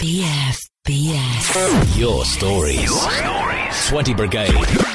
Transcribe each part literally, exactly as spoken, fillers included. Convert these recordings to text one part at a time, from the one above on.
B F B S. Your stories. Your stories. twenty Brigade.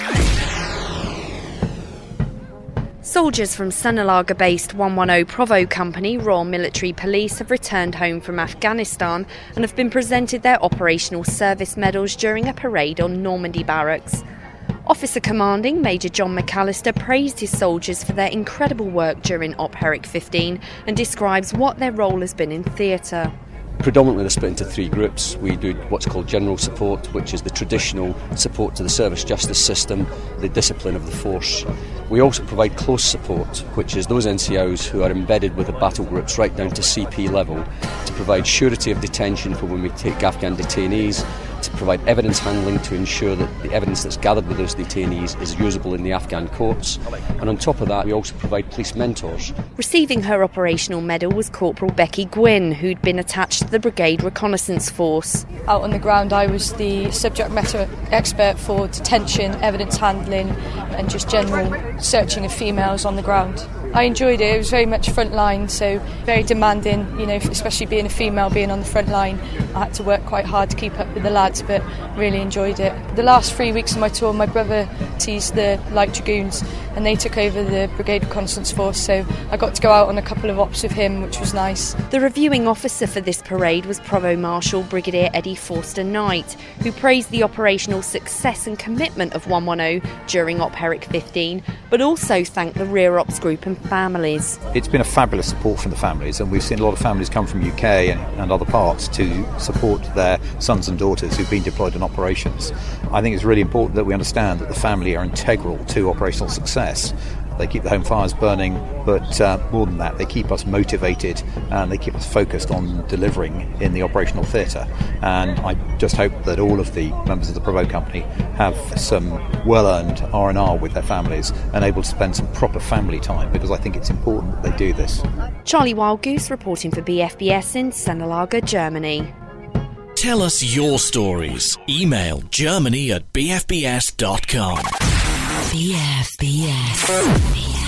Soldiers from Sanalaga-based one ten Provo Company Royal Military Police have returned home from Afghanistan and have been presented their Operational Service Medals during a parade on Normandy Barracks. Officer Commanding Major John McAllister praised his soldiers for their incredible work during Op Herrick fifteen and describes what their role has been in theatre. Predominantly they're split into three groups. We do what's called general support, which is the traditional support to the service justice system, the discipline of the force. We also provide close support, which is those N C Os who are embedded with the battle groups right down to C P level, to provide surety of detention for when we take Afghan detainees, to provide evidence handling to ensure that the evidence that's gathered with those detainees is usable in the Afghan courts. And on top of that, we also provide police mentors. Receiving her operational medal was Corporal Becky Gwynn, who'd been attached to the Brigade Reconnaissance Force. Out on the ground, I was the subject matter expert for detention, evidence handling and just general searching of females on the ground. I enjoyed it. It was very much front line, so very demanding, you know, especially being a female, being on the front line. I had to work quite hard to keep up with the lads, but really enjoyed it. The last three weeks of my tour, my brother sees the Light Dragoons, and they took over the Brigade Reconnaissance Force, so I got to go out on a couple of ops with him, which was nice. The reviewing officer for this parade was Provo Marshal Brigadier Eddie Forster Knight, who praised the operational success and commitment of one ten during Op Herrick fifteen, but also thanked the Rear Ops Group and families. It's been a fabulous support from the families, and we've seen a lot of families come from U K and, and other parts to support their sons and daughters who've been deployed in operations. I think it's really important that we understand that the family are integral to operational success. They keep the home fires burning, but uh, more than that, they keep us motivated and they keep us focused on delivering in the operational theatre. And I just hope that all of the members of the Provo Company have some well-earned R and R with their families and able to spend some proper family time, because I think it's important that they do this. Charlie Wildgoose reporting for B F B S in Sanalaga, Germany. Tell us your stories. Email germany at b f b s dot com. B F B S.